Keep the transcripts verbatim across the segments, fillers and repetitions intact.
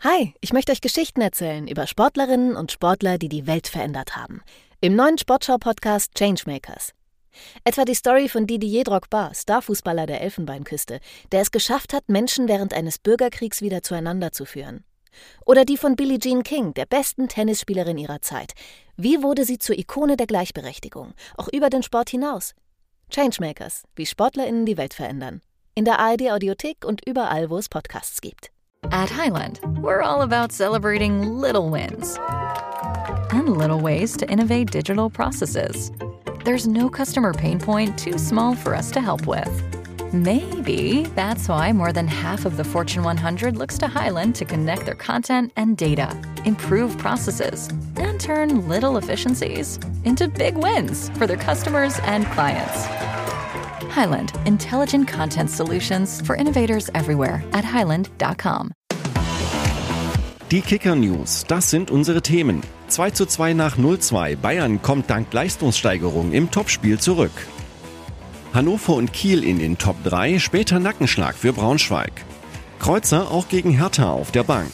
Hi, ich möchte euch Geschichten erzählen über Sportlerinnen und Sportler, die die Welt verändert haben. Im neuen Sportschau-Podcast Changemakers. Etwa die Story von Didier Drogba, Starfußballer der Elfenbeinküste, der es geschafft hat, Menschen während eines Bürgerkriegs wieder zueinander zu führen. Oder die von Billie Jean King, der besten Tennisspielerin ihrer Zeit. Wie wurde sie zur Ikone der Gleichberechtigung, auch über den Sport hinaus? Changemakers, wie SportlerInnen die Welt verändern. In der A R D-Audiothek und überall, wo es Podcasts gibt. At Highland, we're all about celebrating little wins and little ways to innovate digital processes. There's no customer pain point too small for us to help with. Maybe that's why more than half of the Fortune one hundred looks to Highland to connect their content and data, improve processes, and turn little efficiencies into big wins for their customers and clients. Highland, intelligent content solutions for innovators everywhere at highland dot com. Die Kicker-News, das sind unsere Themen. zwei zu zwei nach null zu zwei. Bayern kommt dank Leistungssteigerung im Topspiel zurück. Hannover und Kiel in den Top drei, später Nackenschlag für Braunschweig. Kreuzer auch gegen Hertha auf der Bank.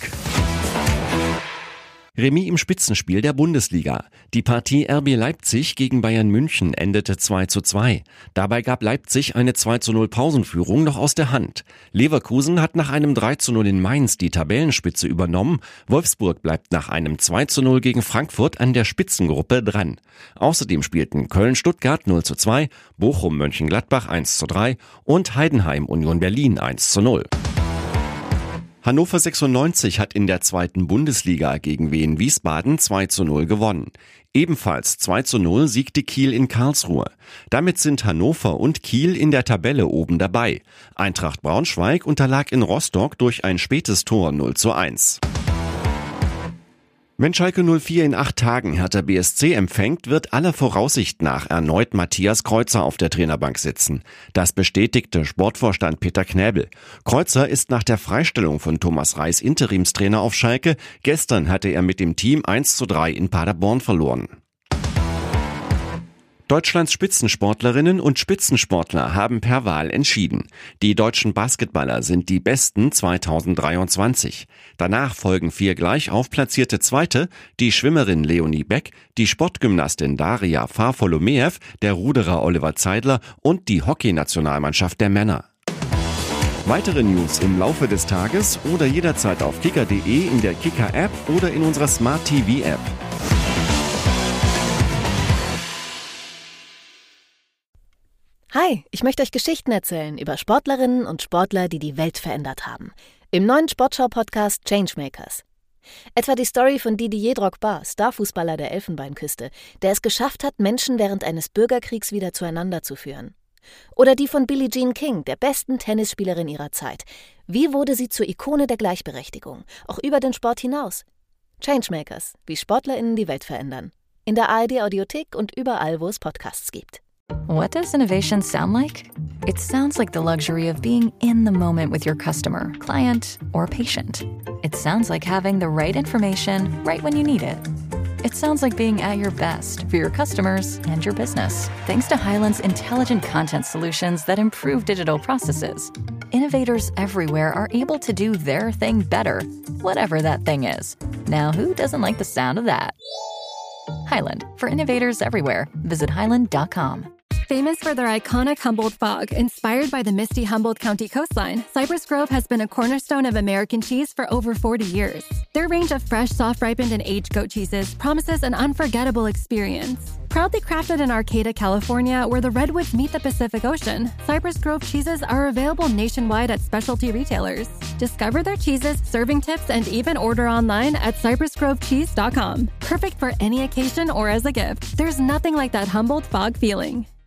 Remis im Spitzenspiel der Bundesliga. Die Partie R B Leipzig gegen Bayern München endete zwei zu zwei. Dabei gab Leipzig eine zwei zu null Pausenführung noch aus der Hand. Leverkusen hat nach einem drei zu null in Mainz die Tabellenspitze übernommen. Wolfsburg bleibt nach einem zwei zu null gegen Frankfurt an der Spitzengruppe dran. Außerdem spielten Köln-Stuttgart null zu zwei, Bochum-Mönchengladbach eins zu drei und Heidenheim-Union Berlin eins zu null. Hannover sechsundneunzig hat in der zweiten Bundesliga gegen Wien Wiesbaden zwei zu null gewonnen. Ebenfalls zwei zu null siegte Kiel in Karlsruhe. Damit sind Hannover und Kiel in der Tabelle oben dabei. Eintracht Braunschweig unterlag in Rostock durch ein spätes Tor null zu eins. Wenn Schalke null vier in acht Tagen Hertha B S C empfängt, wird aller Voraussicht nach erneut Matthias Kreuzer auf der Trainerbank sitzen. Das bestätigte Sportvorstand Peter Knäbel. Kreuzer ist nach der Freistellung von Thomas Reis Interimstrainer auf Schalke. Gestern hatte er mit dem Team eins zu drei in Paderborn verloren. Deutschlands Spitzensportlerinnen und Spitzensportler haben per Wahl entschieden. Die deutschen Basketballer sind die besten zweitausenddreiundzwanzig. Danach folgen vier gleich aufplatzierte Zweite, die Schwimmerin Leonie Beck, die Sportgymnastin Daria Farfolomeev, der Ruderer Oliver Zeidler und die Hockeynationalmannschaft der Männer. Weitere News im Laufe des Tages oder jederzeit auf kicker punkt de, in der Kicker-App oder in unserer Smart-T V-App. Hi, ich möchte euch Geschichten erzählen über Sportlerinnen und Sportler, die die Welt verändert haben. Im neuen Sportschau-Podcast Changemakers. Etwa die Story von Didier Drogba, Starfußballer der Elfenbeinküste, der es geschafft hat, Menschen während eines Bürgerkriegs wieder zueinander zu führen. Oder die von Billie Jean King, der besten Tennisspielerin ihrer Zeit. Wie wurde sie zur Ikone der Gleichberechtigung, auch über den Sport hinaus? Changemakers, wie SportlerInnen die Welt verändern. In der A R D-Audiothek und überall, wo es Podcasts gibt. What does innovation sound like? It sounds like the luxury of being in the moment with your customer, client, or patient. It sounds like having the right information right when you need it. It sounds like being at your best for your customers and your business. Thanks to Highland's intelligent content solutions that improve digital processes, innovators everywhere are able to do their thing better, whatever that thing is. Now, who doesn't like the sound of that? Highland, for innovators everywhere. Visit highland dot com. Famous for their iconic Humboldt fog, inspired by the misty Humboldt County coastline, Cypress Grove has been a cornerstone of American cheese for over forty years. Their range of fresh, soft-ripened, and aged goat cheeses promises an unforgettable experience. Proudly crafted in Arcata, California, where the redwoods meet the Pacific Ocean, Cypress Grove cheeses are available nationwide at specialty retailers. Discover their cheeses, serving tips, and even order online at cypress grove cheese dot com. Perfect for any occasion or as a gift. There's nothing like that Humboldt fog feeling.